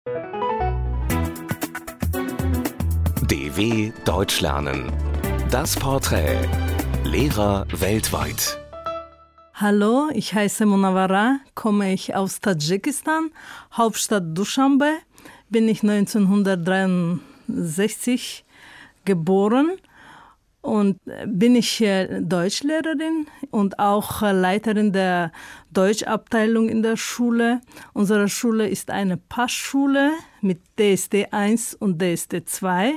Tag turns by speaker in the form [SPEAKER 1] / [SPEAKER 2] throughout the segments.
[SPEAKER 1] DW Deutsch lernen. Das Porträt. Lehrer weltweit.
[SPEAKER 2] Hallo, ich heiße Munawara, komme ich aus Tadschikistan, Hauptstadt Duschanbe, bin ich 1963 geboren und bin ich Deutschlehrerin und auch Leiterin der Deutschabteilung in der Schule. Unsere Schule ist eine Passschule mit DSD 1 und DSD 2.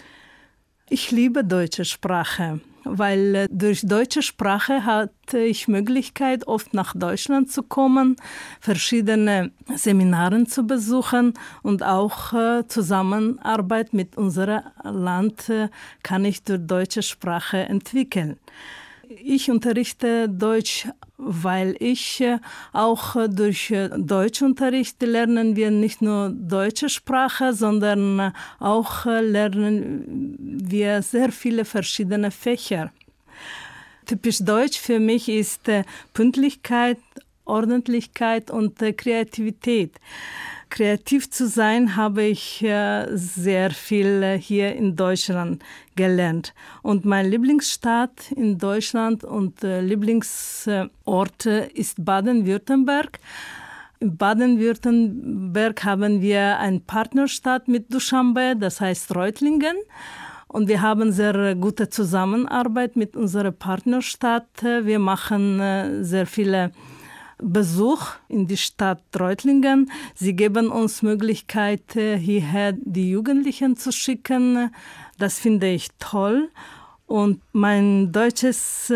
[SPEAKER 2] Ich liebe deutsche Sprache, weil durch deutsche Sprache hatte ich Möglichkeit, oft nach Deutschland zu kommen, verschiedene Seminare zu besuchen und auch Zusammenarbeit mit unserem Land kann ich durch deutsche Sprache entwickeln. Ich unterrichte Deutsch, weil ich auch durch Deutschunterricht lernen wir nicht nur deutsche Sprache, sondern auch lernen wir sehr viele verschiedene Fächer. Typisch deutsch für mich ist Pünktlichkeit, Ordentlichkeit und Kreativität. Kreativ zu sein, habe ich sehr viel hier in Deutschland gelernt. Und mein Lieblingsstadt in Deutschland und Lieblingsort ist Baden-Württemberg. In Baden-Württemberg haben wir eine Partnerstadt mit Duschanbe, das heißt Reutlingen. Und wir haben sehr gute Zusammenarbeit mit unserer Partnerstadt. Wir machen sehr viele Besuch in die Stadt Reutlingen. Sie geben uns Möglichkeit, hierher die Jugendlichen zu schicken. Das finde ich toll. Und mein deutsches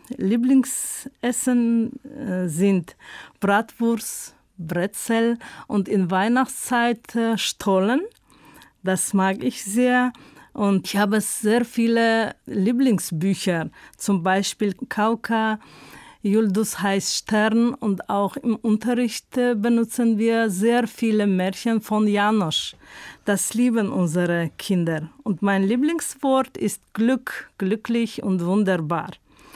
[SPEAKER 2] Lieblingsessen sind Bratwurst, Brezel und in Weihnachtszeit Stollen. Das mag ich sehr. Und ich habe sehr viele Lieblingsbücher, zum Beispiel Kauka, Juldus heißt Stern und auch im Unterricht benutzen wir sehr viele Märchen von Janosch. Das lieben unsere Kinder. Und mein Lieblingswort ist Glück, glücklich und wunderbar.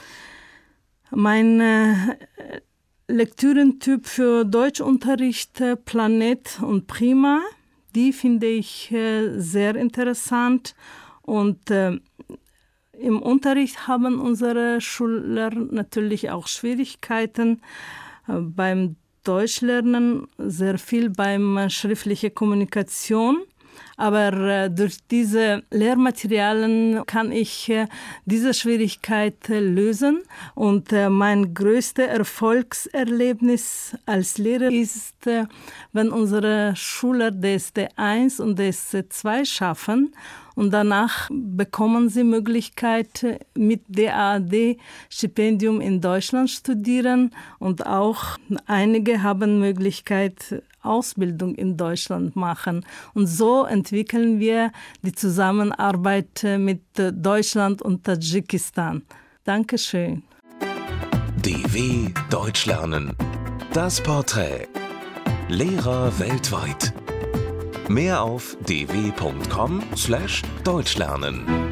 [SPEAKER 2] Mein Lektürentyp für Deutschunterricht, Planet und Prima, die finde ich sehr interessant und im Unterricht haben unsere Schüler natürlich auch Schwierigkeiten beim Deutschlernen, sehr viel beim schriftlichen Kommunikation. Aber durch diese Lehrmaterialien kann ich diese Schwierigkeit lösen. Und mein größtes Erfolgserlebnis als Lehrer ist, wenn unsere Schüler DSD 1 und DSD 2 schaffen. Und danach bekommen sie Möglichkeit, mit DAAD-Stipendium in Deutschland studieren. Und auch einige haben Möglichkeit, Ausbildung in Deutschland machen. Und so entwickeln wir die Zusammenarbeit mit Deutschland und Tadschikistan. Dankeschön.
[SPEAKER 1] DW Deutsch lernen. Das Porträt. Lehrer weltweit. Mehr auf dw.com/deutschlernen.